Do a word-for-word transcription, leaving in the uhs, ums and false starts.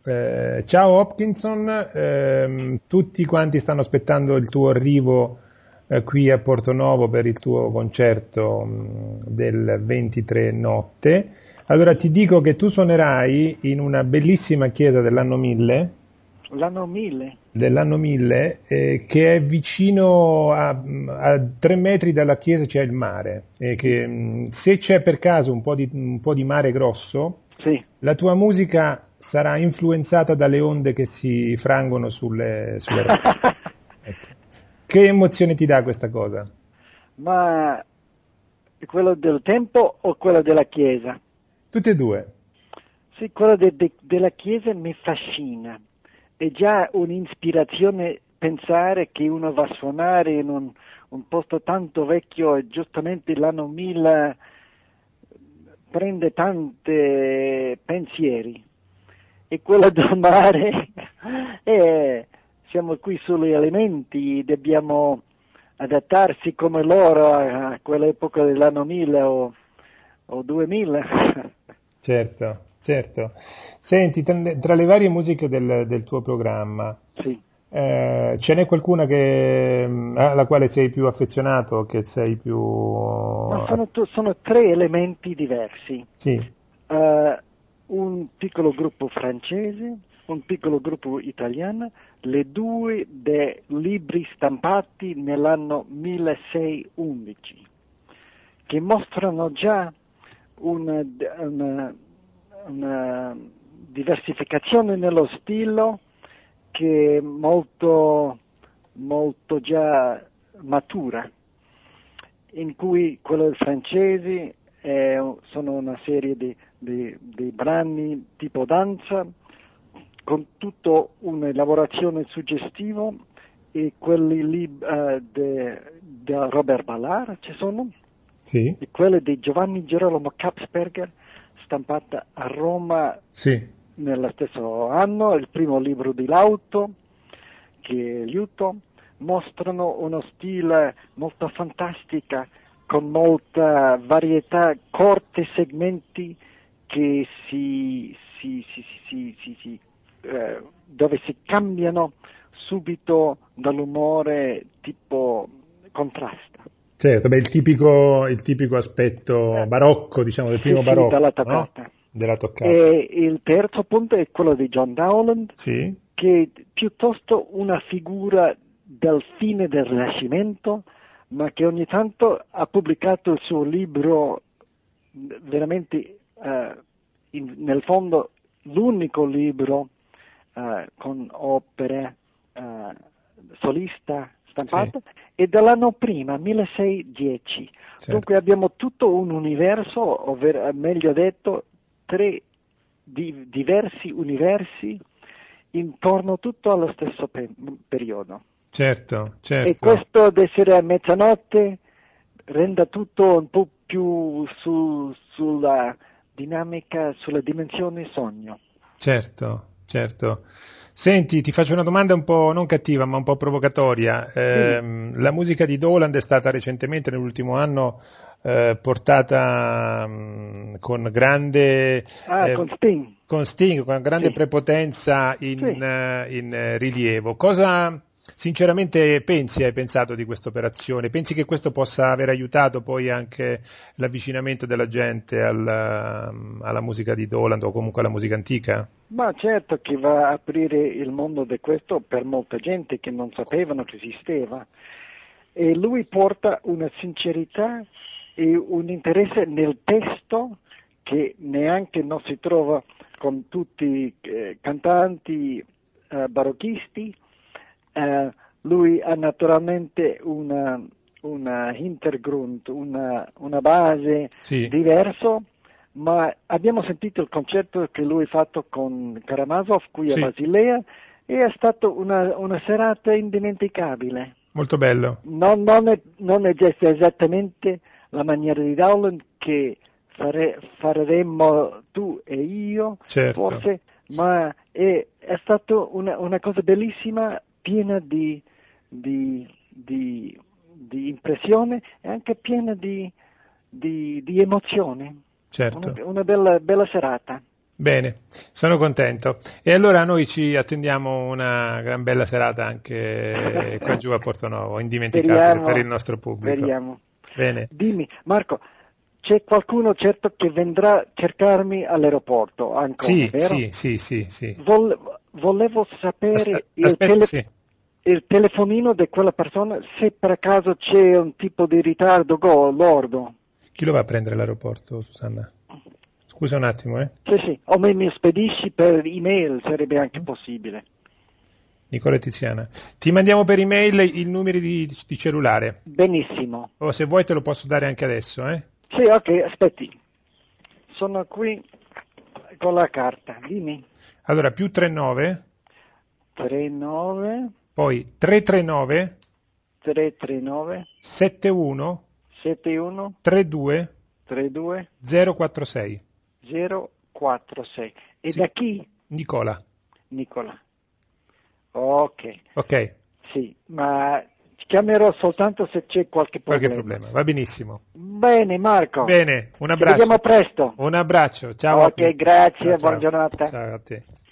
Eh, ciao Hopkinson, ehm, tutti quanti stanno aspettando il tuo arrivo eh, qui a Portonovo per il tuo concerto mh, del ventitré notte. Allora ti dico che tu suonerai in una bellissima chiesa dell'anno mille, L'anno mille? dell'anno mille eh, che è vicino a, a tre metri dalla chiesa c'è il mare e che mh, se c'è per caso un po' di, un po' di mare grosso, Sì. la tua musica sarà influenzata dalle onde che si frangono sulle, sulle rocce. Ecco. Che emozione ti dà questa cosa? Ma quello del tempo o quello della chiesa? Tutte e due. Sì, quello de- de- della chiesa mi fascina. È già un'ispirazione pensare che uno va a suonare in un, un posto tanto vecchio e giustamente l'anno mille prende tanti pensieri. E quello del mare, eh, siamo qui sugli elementi, dobbiamo adattarsi come loro a, a quell'epoca dell'anno mille o, o duemila. Certo, certo. Senti, tra, le tra le varie musiche del, del tuo programma, Sì. eh, ce n'è qualcuna che, mh, alla quale sei più affezionato, che sei più... Ma sono, tu- sono tre elementi diversi. Sì, Eh, un piccolo gruppo francese, un piccolo gruppo italiano, le due dei libri stampati nell'anno milleseicentoundici, che mostrano già una, una- una diversificazione nello stile che è molto, molto già matura, in cui quello del francese è- sono una serie di, di- di brani tipo danza, con tutta un'elaborazione suggestiva, e quelli lì eh, di Robert Ballard ci sono, sì, e quelli di Giovanni Girolamo Kapsberger, stampata a Roma sì, nello stesso anno, il primo libro di Lauto, che è Liuto, mostrano uno stile molto fantastica, con molta varietà, corti segmenti che si, si, si, si, si, si, eh, dove si cambiano subito dall'umore tipo contrasta. certo. Beh, il tipico, il tipico aspetto Eh, barocco, diciamo, del sì, primo sì, dalla barocco, no? toccata. Della toccata. E il terzo punto è quello di John Dowland, Sì, che è piuttosto una figura del fine del Rinascimento, ma che ogni tanto ha pubblicato il suo libro, veramente eh, in- nel fondo l'unico libro eh, con opere eh, solista sì, stampato, e dall'anno prima, milleseicentodieci. certo. Dunque abbiamo tutto un universo, ovvero, meglio detto, tre di- diversi universi intorno tutto allo stesso pe- periodo. Certo, E certo. questo di essere a mezzanotte rende tutto un po' più su- sulla dinamica, sulla dimensione sogno. Certo, certo. Senti, ti faccio una domanda un po' non cattiva, ma un po' provocatoria. Dimmi. Ehm, la musica di Doland è stata recentemente, nell'ultimo anno, eh, portata mh, con grande, Ah, eh, con Sting. con Sting, con grande Sì, prepotenza in, sì. eh, in, eh, rilievo. Cosa sinceramente pensi, hai pensato di questa operazione? Pensi che questo possa aver aiutato poi anche l'avvicinamento della gente alla, alla musica di Doland o comunque alla musica antica? Ma certo che va a aprire il mondo di questo per molta gente che non sapevano che esisteva. E lui porta una sincerità e un interesse nel testo che neanche non si trova con tutti i eh, cantanti eh, barocchisti. Eh, lui ha naturalmente una, una Hintergrund, una, una base Sì, diversa, ma abbiamo sentito il concerto che lui ha fatto con Karamazov qui a sì, Basilea, e è stata una, una serata indimenticabile. molto bello, Non, non è, non è già esattamente la maniera di Dowland che fare, faremmo tu e io, certo, forse, ma è, è stata una, una cosa bellissima, piena di, di, di, di impressione e anche piena di, di, di emozione. Una, certo. una bella, bella serata. Bene, sono contento. E allora noi ci attendiamo una gran bella serata anche qua giù a Portonovo, indimenticabile Speriamo, per il nostro pubblico. speriamo. Bene. Dimmi, Marco, c'è qualcuno certo che vendrà a cercarmi all'aeroporto ancora, Sì, vero? sì, sì, sì, sì. Vol- volevo sapere Aspe- il, aspetta, tele- sì. il telefonino di quella persona, se per caso c'è un tipo di ritardo go, lordo. Chi lo va a prendere all'aeroporto, Susanna? Scusa un attimo, eh. Sì, sì, o me mi spedisci per email, sarebbe anche possibile. Nicola e Tiziana. Ti mandiamo per email i numeri di, di cellulare. Benissimo. O se vuoi te lo posso dare anche adesso, eh. Sì, ok, aspetti. Sono qui con la carta, dimmi. Allora, più trentanove, trentanove, poi trecentotrentanove, trecentotrentanove, settantuno, settantuno, trentadue, trentadue, zero quarantasei. zero quattro sei. E Sì. da chi? Nicola. Nicola. Ok, Ok, sì, ma chiamerò soltanto se c'è qualche qualche problema. problema. Va benissimo. Bene, Marco. Bene, un Ci abbraccio. vediamo presto. Un abbraccio. Ciao. Ok, grazie, Ciao, ciao. buona giornata. Ciao a te.